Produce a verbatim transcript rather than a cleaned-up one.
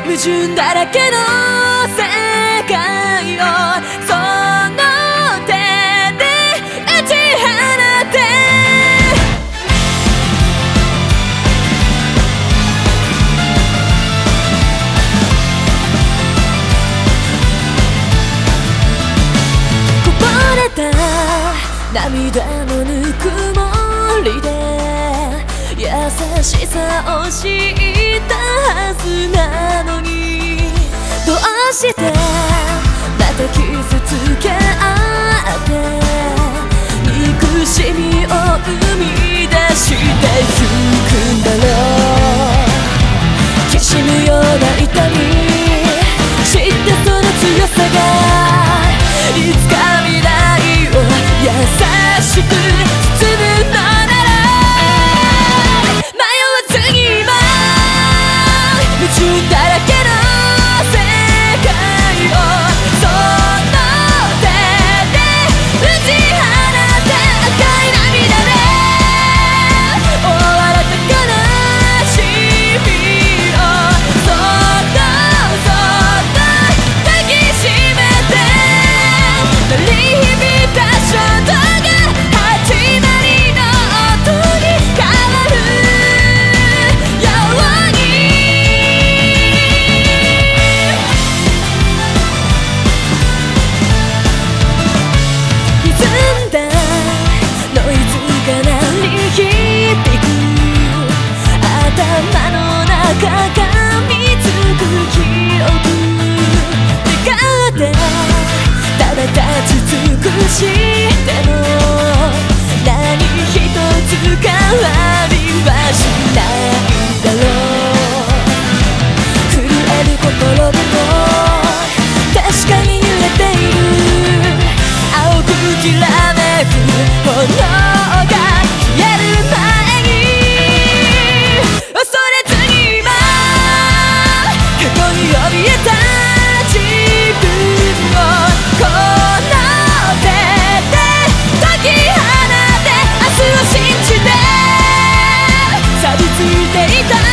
矛盾だらけの世界をその手で打ち放てこぼれた涙のぬくもりで優しさを知ったはずなのにどうしてまた傷つけ合って憎しみを生み出してゆくんだろう。きしむような痛み知ってその強さがいつか未来を優しく包むのなら矛盾だらけの世界をその手で打ち放て赤い涙で終わらた悲しみをそっとそっと抱きしめて鳴り響いた衝動が始まりの音に変わるように頭の中がみつく記憶願ってただ立ち尽くしても何一つ変わりはしないだろう。震える心でも確かに揺れている青くきらめく炎が消える前に怯えた自分をこの手で解き放て明日を信じて錆びついていた